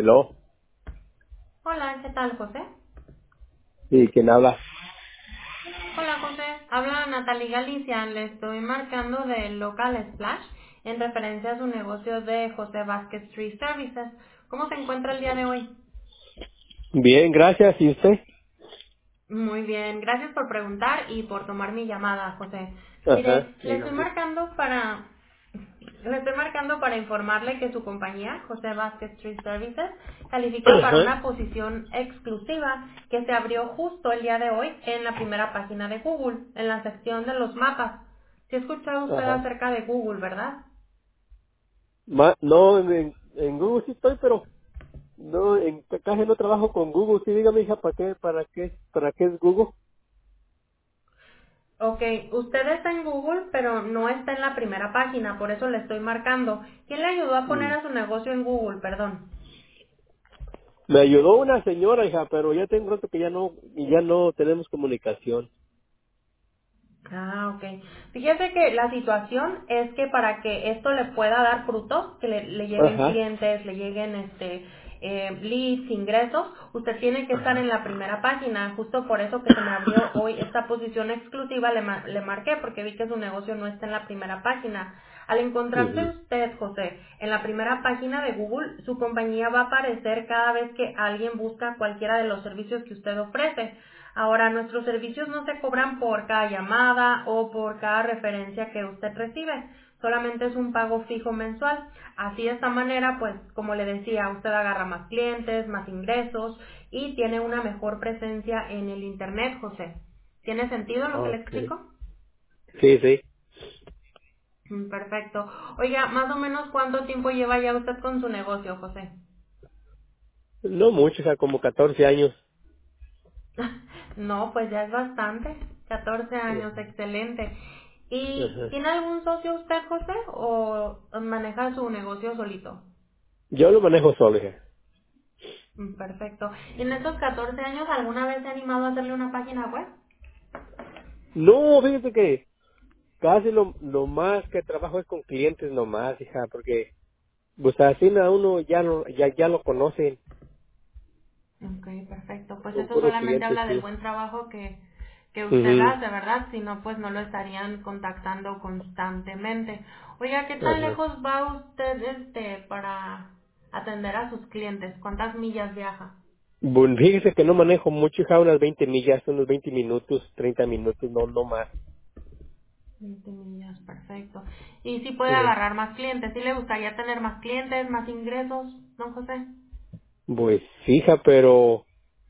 Hello. Hola, ¿qué tal, José? Sí, ¿quién habla? Hola, José. Habla Natalie Galicia. Le estoy marcando de Local Splash en referencia a su negocio de José Vázquez Street Services. ¿Cómo se encuentra el día de hoy? Bien, gracias. ¿Y usted? Muy bien, gracias por preguntar y por tomar mi llamada, José. Ajá, Mire, dígame. le estoy marcando para informarle que su compañía, José Vázquez Street Services, califica para Ajá, una posición exclusiva que se abrió justo el día de hoy en la primera página de Google, en la sección de los mapas. Si ha escuchado usted ajá. acerca de Google, ¿verdad? No, en Google sí estoy, pero no, casi no trabajo con Google. Sí, dígame, hija, para qué es Google? Ok, usted está en Google, pero no está en la primera página, por eso le estoy marcando. ¿Quién le ayudó a poner Mm. a su negocio en Google? Perdón. Me ayudó una señora, hija, pero ya tengo rato que ya no tenemos comunicación. Ah, ok. Fíjese que la situación es que para que esto le pueda dar frutos, que le lleguen Ajá, clientes, le lleguen leads, ingresos, usted tiene que estar en ajá. la primera página. Justo por eso que se me abrió hoy esta posición exclusiva, le marqué porque vi que su negocio no está en la primera página. Al encontrarse Ujú. usted, José, en la primera página de Google, su compañía va a aparecer cada vez que alguien busca cualquiera de los servicios que usted ofrece. Ahora, nuestros servicios no se cobran por cada llamada o por cada referencia que usted recibe, solamente es un pago fijo mensual. Así de esta manera, pues, como le decía, usted agarra más clientes, más ingresos y tiene una mejor presencia en el Internet, José. ¿Tiene sentido lo que le Okay. explico? Sí, sí. Perfecto. Oiga, más o menos cuánto tiempo lleva ya usted con su negocio, José. No mucho, hija, como 14 años. No, pues ya es bastante. 14 años, Ajá. excelente. ¿Y Ajá. tiene algún socio usted, José, o maneja su negocio solito? Yo lo manejo solo, hija. Perfecto. ¿Y en estos 14 años alguna vez se ha animado a hacerle una página web? No, fíjate que casi lo más que trabajo es con clientes nomás, hija, porque pues así a uno ya lo conocen, Ok, perfecto. Pues con eso puros solamente clientes, habla del sí. buen trabajo que usted Mhm. hace, ¿verdad? Si no, pues no lo estarían contactando constantemente. Oiga, ¿qué tan Ajá. lejos va usted para atender a sus clientes? ¿Cuántas millas viaja? Bueno, fíjese que no manejo mucho, hija, unas 20 millas, unos 20 minutos, 30 minutos, no más. 20 millas, perfecto. ¿Y si puede Eh, agarrar más clientes? ¿Sí le gustaría tener más clientes, más ingresos, don José? Pues, hija, pero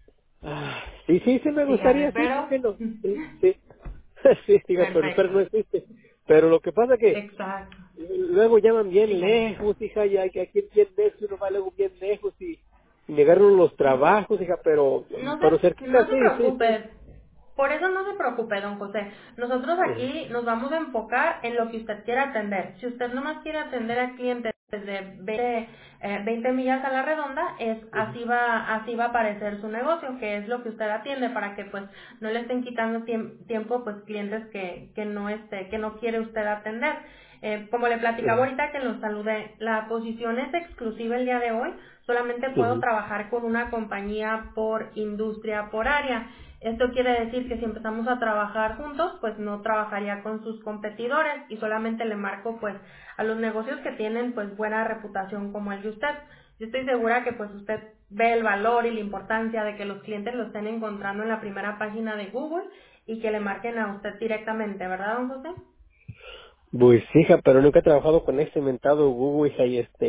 sí me Dígame, gustaría, sí, ¿por pero... qué no? Sí, sí. Sí, hija, pero Perfecto. no existe. Pero lo que pasa que Exacto. luego llaman bien Dígame. lejos, hija, y aquí bien lejos, uno va luego bien lejos y me agarran los trabajos, hija, pero cerquita, No se sí. preocupe. Por eso no se preocupe, don José. Nosotros Ajá, aquí nos vamos a enfocar en lo que usted quiera atender. Si usted nomás quiere atender a clientes de 20 millas a la redonda, ajá, así va a aparecer su negocio, que es lo que usted atiende para que pues no le estén quitando tiempo pues clientes que no quiere usted atender. Como le platicaba ajá, ahorita que los saludé, la posición es exclusiva el día de hoy, solamente puedo ajá, trabajar con una compañía por industria, por área. Esto quiere decir que si empezamos a trabajar juntos, pues no trabajaría con sus competidores y solamente le marco pues a los negocios que tienen pues buena reputación como el de usted. Yo estoy segura que pues usted ve el valor y la importancia de que los clientes lo estén encontrando en la primera página de Google y que le marquen a usted directamente, ¿verdad, don José? Pues hija, pero nunca he trabajado con este inventado Google, hija,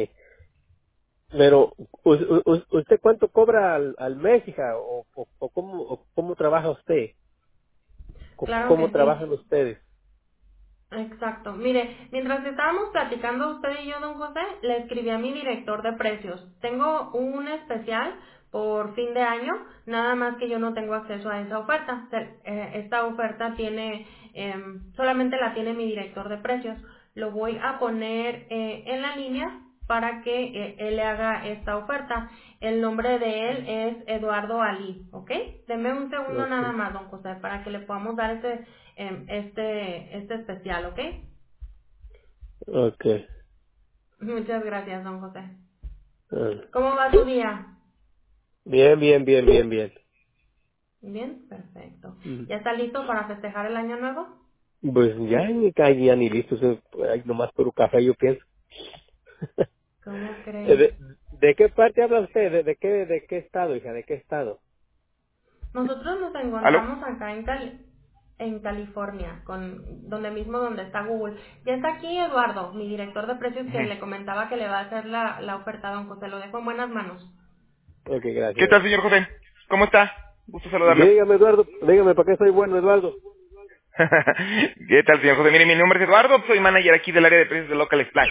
pero ¿usted cuánto cobra al mes, hija? ¿O cómo trabaja usted? Claro ¿Cómo que sí. trabajan ustedes? Exacto. Mire, mientras estábamos platicando usted y yo, don José, le escribí a mi director de precios. Tengo un especial por fin de año, nada más que yo no tengo acceso a esa oferta. Esta oferta solamente la tiene mi director de precios. Lo voy a poner en la línea para que él le haga esta oferta. El nombre de él es Eduardo Ali, ¿ok? Deme un segundo nada Okay, más, don José, para que le podamos dar este especial, ¿ok? okay, Muchas gracias, don José. Ah. ¿Cómo va tu día? Bien, bien, bien, bien, bien. Bien, perfecto. Mm. ¿Ya está listo para festejar el año nuevo? Pues ya ni listo, hay nomás puro café, yo pienso. ¿Cómo crees? ¿De qué parte habla usted? ¿De qué estado, hija? ¿De qué estado? Nosotros nos ¿Aló? encontramos acá en California, donde mismo donde está Google. Ya está aquí Eduardo, mi director de precios, que Ujú. le comentaba que le va a hacer la oferta a don José. Lo dejo en buenas manos. Ok, ¿Qué gracias. tal, señor José? ¿Cómo está? Gusto saludarlo. Dígame, Eduardo, dígame, ¿para qué soy bueno, Eduardo? ¿Qué tal, señor José? Mire, mi nombre es Eduardo, soy manager aquí del área de precios de Local Supply.